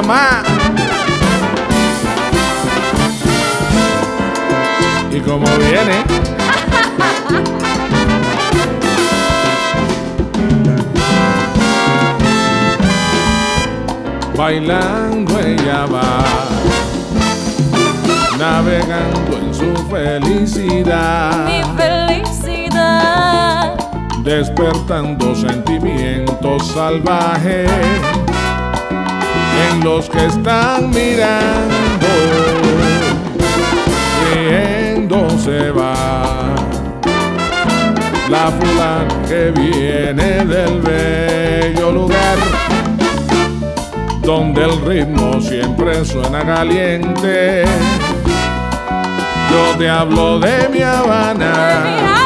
nada más. Y como viene, bailando ella va, navegando en su felicidad, mi felicidad, despertando sentimientos salvajes en los que están mirando, riendo se va la fulana que viene del bello lugar donde el ritmo siempre suena caliente. Yo te hablo de mi Habana,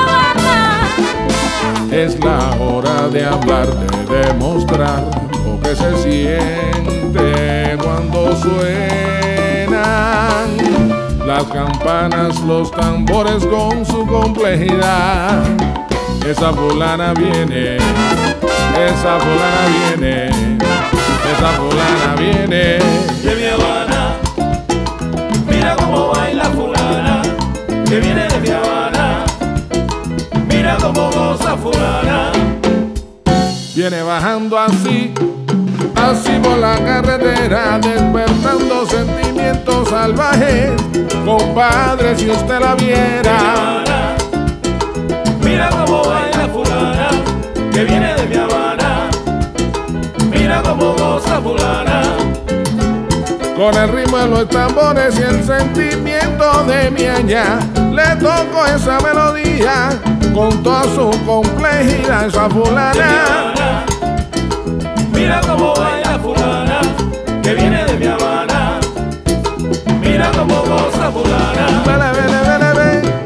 es la hora de hablar, de demostrar lo que se siente cuando suenan las campanas, los tambores con su complejidad. Esa fulana viene, esa fulana viene, esa fulana viene de mi Habana. Mira cómo baila fulana, que viene de mi Habana. Mira cómo goza fulana. Viene bajando así, así por la carretera, despertando sentimientos salvajes. Compadre, si usted la viera. Mira cómo baila fulana, que viene de mi Habana. Mira cómo goza fulana. Con el ritmo de los tambores y el sentimiento de mi aña, le toco esa melodía con toda su complejidad, esa fulana. Mira cómo baila fulana, que viene de mi Habana. Mira cómo goza fulana. Vele, vele, vele, vele.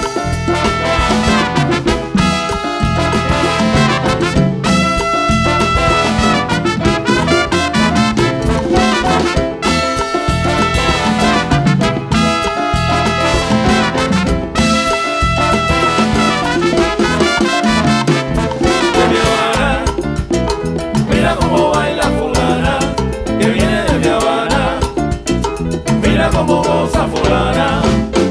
Como goza fulana.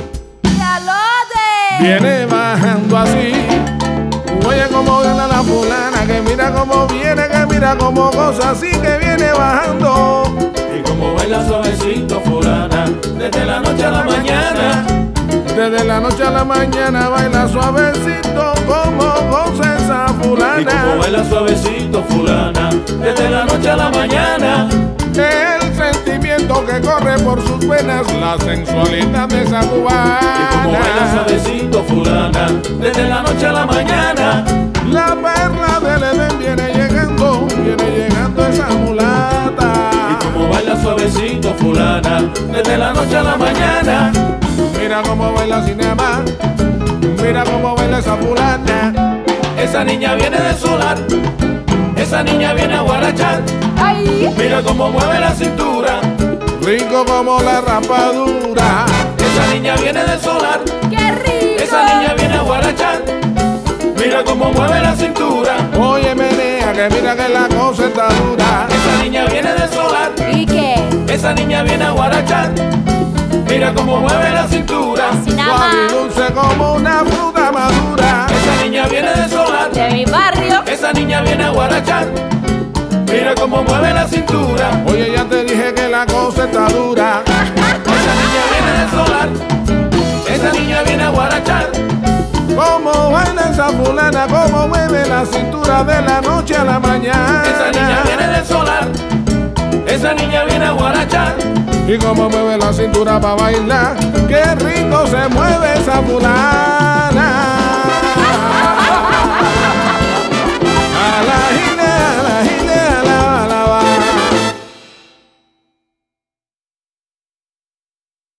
Viene bajando así, oye como gana la fulana, que mira como viene, que mira como goza así, que viene bajando. Y como baila suavecito fulana, desde la noche a la mañana. Desde la noche a la mañana baila suavecito, como goza esa fulana. Y como baila suavecito fulana, desde la noche a la mañana. El sentimiento que corre por sus venas, la sensualidad de esa cubana. Y como baila suavecito fulana, desde la noche a la mañana. La perla del Edén viene llegando esa mulata. Y como baila suavecito fulana, desde la noche a la mañana. Mira cómo baila cinema, mira cómo baila esa fulana. Esa niña viene del solar, esa niña viene a guarachar. Ay. Mira cómo mueve la cintura, rico como la rapadura. Esa niña viene del solar, ¡Qué rico! esa niña viene a guarachar. Mira cómo mueve la cintura, Oye menea, que mira que la cosa está dura. esa niña viene del solar, ¿Y qué? esa niña viene a guarachar. Mira cómo mueve la cintura, Así nada Suave y más. dulce como una fruta madura. esa niña viene del solar, De mi barrio. esa niña viene a guarachar. Mira cómo mueve la cintura, Oye, ya te dije que la cosa está dura. esa niña viene del solar, esa niña viene a guarachar. Como baila esa fulana, como mueve la cintura de la noche a la mañana. Esa niña viene del solar, esa niña viene a guarachar. Y como mueve la cintura para bailar, qué rico se mueve esa fulana.